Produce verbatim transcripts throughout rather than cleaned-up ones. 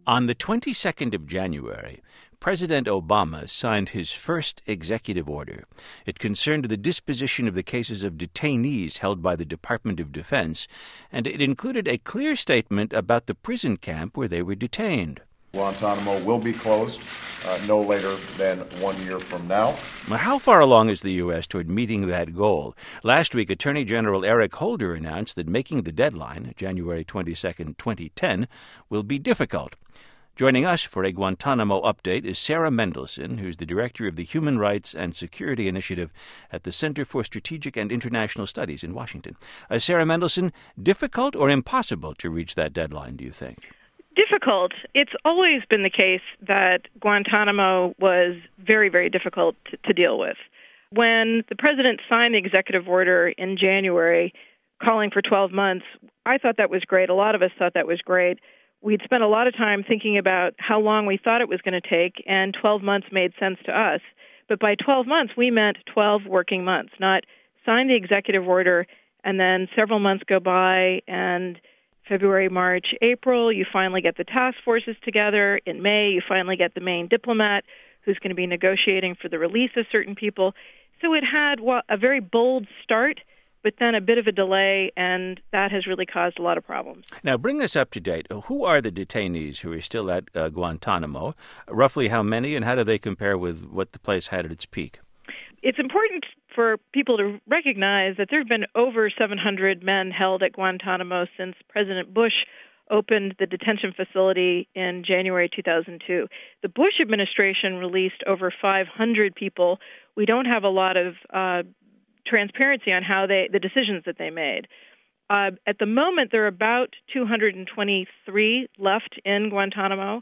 On the twenty-second of January, President Obama signed his first executive order. It concerned the disposition of the cases of detainees held by the Department of Defense, and it included a clear statement about the prison camp where they were detained. Guantanamo will be closed uh, no later than one year from now. Now, how far along is the U S toward meeting that goal? Last week, Attorney General Eric Holder announced that making the deadline, January twenty-second, twenty ten, will be difficult. Joining us for a Guantanamo update is Sarah Mendelson, who's the director of the Human Rights and Security Initiative at the Center for Strategic and International Studies in Washington. Uh, Sarah Mendelson, difficult or impossible to reach that deadline, do you think? Difficult. It's always been the case that Guantanamo was very, very difficult to, to deal with. When the president signed the executive order in January calling for twelve months, I thought that was great. A lot of us thought that was great. We'd spent a lot of time thinking about how long we thought it was going to take, and twelve months made sense to us. But by twelve months, we meant twelve working months, not sign the executive order, and then several months go by, and February, March, April, you finally get the task forces together. In May, you finally get the main diplomat who's going to be negotiating for the release of certain people. So it had a very bold start, but then a bit of a delay, and that has really caused a lot of problems. Now, bring us up to date. Who are the detainees who are still at uh, Guantanamo? Roughly how many, and how do they compare with what the place had at its peak? It's important for people to recognize that there have been over seven hundred men held at Guantanamo since President Bush opened the detention facility in January two thousand two. The Bush administration released over five hundred people. We don't have a lot of uh, transparency on how they the decisions that they made. Uh, at the moment, there are about two hundred twenty-three left in Guantanamo,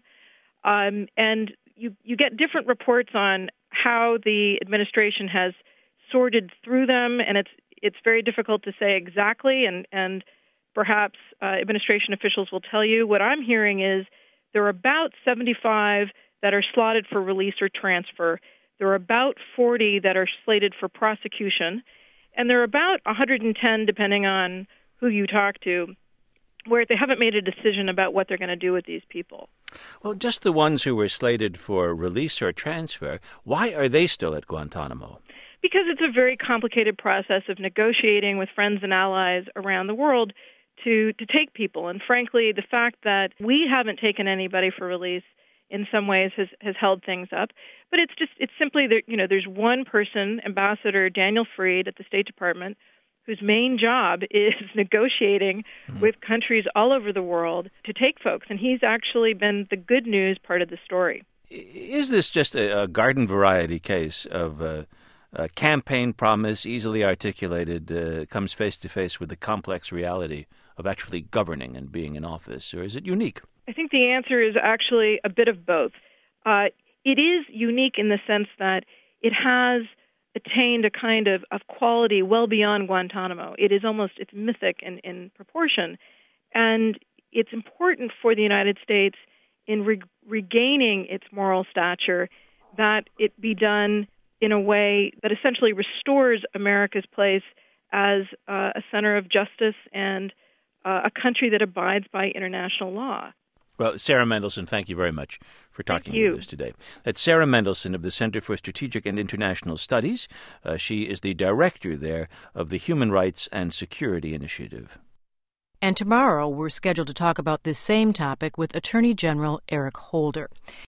um, and you, you get different reports on how the administration has sorted through them, and it's it's very difficult to say exactly, and, and perhaps uh, administration officials will tell you. What I'm hearing is there are about seventy-five that are slotted for release or transfer. There are about forty that are slated for prosecution, and there are about one hundred ten, depending on who you talk to, where they haven't made a decision about what they're going to do with these people. Well, just the ones who were slated for release or transfer, why are they still at Guantanamo? Because it's a very complicated process of negotiating with friends and allies around the world to, to take people. And frankly, the fact that we haven't taken anybody for release in some ways has, has held things up. But it's just, it's simply that, you know, there's one person, Ambassador Daniel Freed at the State Department, whose main job is negotiating mm-hmm. with countries all over the world to take folks. And he's actually been the good news part of the story. Is this just a, a garden variety case of uh, a campaign promise, easily articulated, uh, comes face-to-face with the complex reality of actually governing and being in office, or is it unique? I think the answer is actually a bit of both. Uh, it is unique in the sense that it has attained a kind of, of quality well beyond Guantanamo. It is almost, it's mythic in, in proportion. And it's important for the United States in re- regaining its moral stature that it be done in a way that essentially restores America's place as uh, a center of justice and uh, a country that abides by international law. Well, Sarah Mendelson, thank you very much for talking with us today. That's Sarah Mendelson of the Center for Strategic and International Studies. Uh, she is the director there of the Human Rights and Security Initiative. And tomorrow we're scheduled to talk about this same topic with Attorney General Eric Holder.